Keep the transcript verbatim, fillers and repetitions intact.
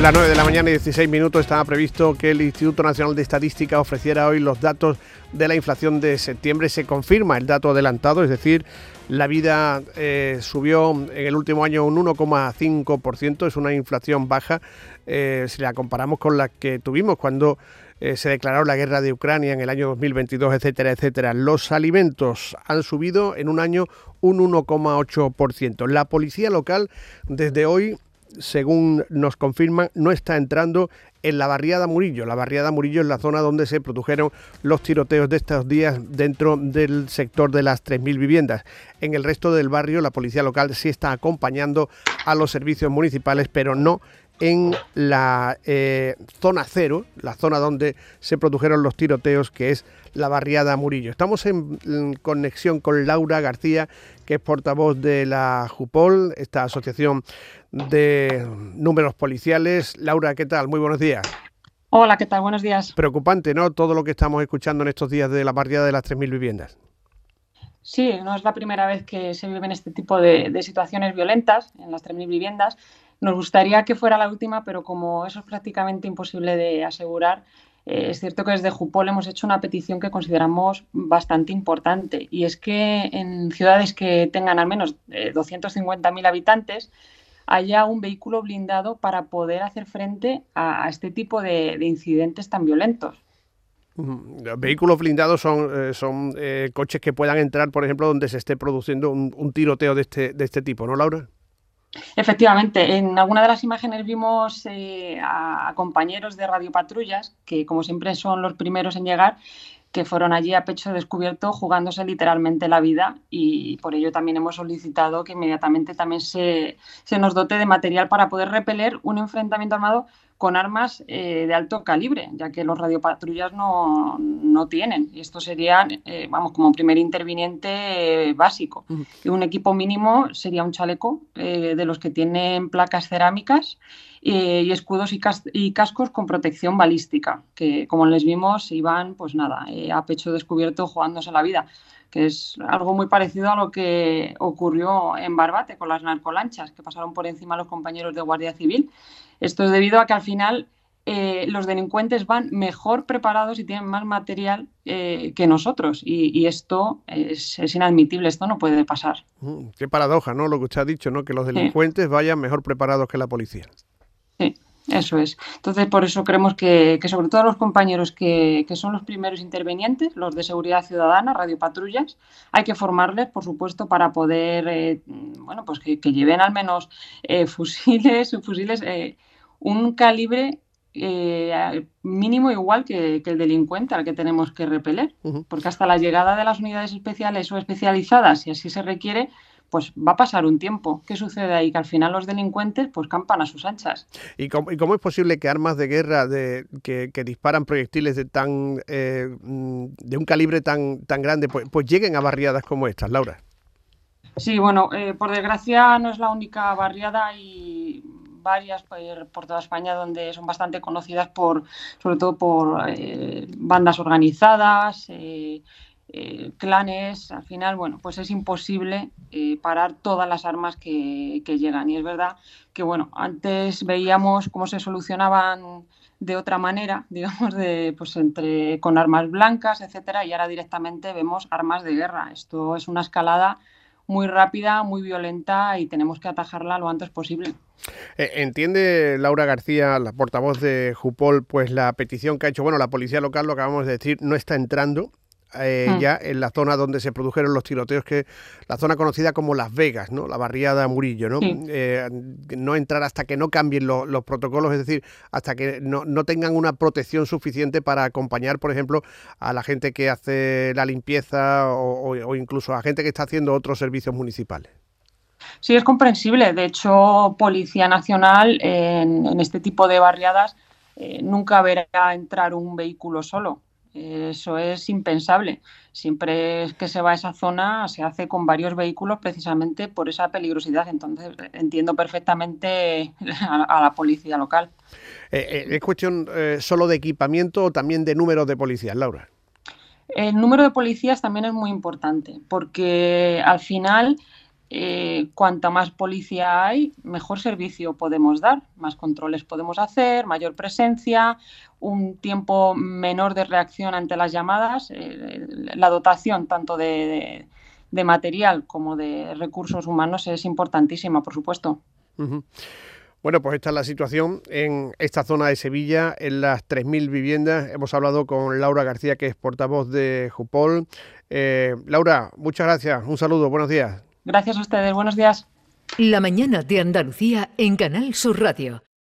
Las nueve de la mañana y dieciséis minutos estaba previsto que el Instituto Nacional de Estadística ofreciera hoy los datos de la inflación de septiembre. Se confirma el dato adelantado, es decir, la vida eh, subió en el último año un uno coma cinco por ciento, es una inflación baja eh, si la comparamos con la que tuvimos cuando eh, se declaró la guerra de Ucrania en el año dos mil veintidós, etcétera, etcétera. Los alimentos han subido en un año un uno coma ocho por ciento. La policía local desde hoy, según nos confirman, no está entrando en la barriada Murillo. La barriada Murillo es la zona donde se produjeron los tiroteos de estos días dentro del sector de las tres mil viviendas. En el resto del barrio la policía local sí está acompañando a los servicios municipales, pero no en la eh, zona cero, la zona donde se produjeron los tiroteos, que es la barriada Murillo. Estamos en, en conexión con Laura García, que es portavoz de la JUPOL, esta asociación de números policiales. Laura, ¿qué tal? Muy buenos días. Hola, ¿qué tal? Buenos días. Preocupante, ¿no?, todo lo que estamos escuchando en estos días de la barriada de las tres mil viviendas. Sí, no es la primera vez que se viven este tipo de, de situaciones violentas en las tres mil viviendas. Nos gustaría que fuera la última, pero como eso es prácticamente imposible de asegurar, eh, es cierto que desde JUPOL hemos hecho una petición que consideramos bastante importante, y es que en ciudades que tengan al menos eh, doscientos cincuenta mil habitantes haya un vehículo blindado para poder hacer frente a, a este tipo de, de incidentes tan violentos. Los vehículos blindados son, eh, son eh, coches que puedan entrar, por ejemplo, donde se esté produciendo un, un tiroteo de este, de este tipo, ¿no, Laura? Efectivamente, en alguna de las imágenes vimos eh, a, a compañeros de radiopatrullas, que como siempre son los primeros en llegar, que fueron allí a pecho descubierto jugándose literalmente la vida, y por ello también hemos solicitado que inmediatamente también se, se nos dote de material para poder repeler un enfrentamiento armado con armas eh, de alto calibre, ya que los radiopatrullas no, no tienen. Y esto sería, eh, vamos, como primer interviniente eh, básico. Uh-huh. Y un equipo mínimo sería un chaleco eh, de los que tienen placas cerámicas eh, y escudos y, cas- y cascos con protección balística, que como les vimos iban, pues nada, eh, a pecho descubierto jugándose la vida, que es algo muy parecido a lo que ocurrió en Barbate con las narcolanchas, que pasaron por encima a los compañeros de Guardia Civil. Esto es debido a que al final eh, los delincuentes van mejor preparados y tienen más material eh, que nosotros, y, y esto es, es inadmitible, esto no puede pasar. Mm, qué paradoja, ¿no?, lo que usted ha dicho, ¿no?, que los delincuentes sí. vayan mejor preparados que la policía. Sí. Eso es. Entonces, por eso creemos que, que sobre todo los compañeros que, que son los primeros intervenientes, los de seguridad ciudadana, radiopatrullas, hay que formarles, por supuesto, para poder, eh, bueno, pues que, que lleven al menos eh, fusiles, fusiles eh, un calibre eh, mínimo igual que, que el delincuente al que tenemos que repeler. Uh-huh. Porque hasta la llegada de las unidades especiales o especializadas, si así se requiere, pues va a pasar un tiempo. ¿Qué sucede ahí? Que al final los delincuentes pues campan a sus anchas. ¿Y cómo, y cómo es posible que armas de guerra de, que, que disparan proyectiles de tan eh, de un calibre tan, tan grande pues, pues lleguen a barriadas como estas, Laura? Sí, bueno, eh, por desgracia no es la única barriada, y varias por, por toda España donde son bastante conocidas por, sobre todo por eh, bandas organizadas, eh, Eh, clanes. Al final, bueno, pues es imposible eh, parar todas las armas que, que llegan. Y es verdad que, bueno, antes veíamos cómo se solucionaban de otra manera, digamos, de, pues entre con armas blancas, etcétera, y ahora directamente vemos armas de guerra. Esto es una escalada muy rápida, muy violenta, y tenemos que atajarla lo antes posible. ¿Entiende Laura García, la portavoz de JUPOL, pues la petición que ha hecho? Bueno, la policía local, lo acabamos de decir, no está entrando Eh, mm. ya en la zona donde se produjeron los tiroteos, que la zona conocida como Las Vegas, ¿no?, la barriada Murillo, ¿no? Sí. Eh, no entrar hasta que no cambien lo, los protocolos, es decir, hasta que no, no tengan una protección suficiente para acompañar, por ejemplo, a la gente que hace la limpieza o, o, o incluso a gente que está haciendo otros servicios municipales. Sí, es comprensible. De hecho, Policía Nacional en, en este tipo de barriadas eh, nunca verá entrar un vehículo solo. Eso es impensable. Siempre que se va a esa zona se hace con varios vehículos, precisamente por esa peligrosidad. Entonces entiendo perfectamente a, a la policía local. Eh, ¿Es cuestión eh, solo de equipamiento o también de número de policías, Laura? El número de policías también es muy importante, porque al final eh, cuanta más policía hay, mejor servicio podemos dar, más controles podemos hacer, mayor presencia, un tiempo menor de reacción ante las llamadas, eh, la dotación tanto de, de, de material como de recursos humanos es importantísima, por supuesto. Uh-huh. Bueno, pues esta es la situación en esta zona de Sevilla, en las tres mil viviendas. Hemos hablado con Laura García, que es portavoz de Jupol. Eh, Laura, muchas gracias. Un saludo, buenos días. Gracias a ustedes, buenos días. La mañana de Andalucía en Canal Sur Radio.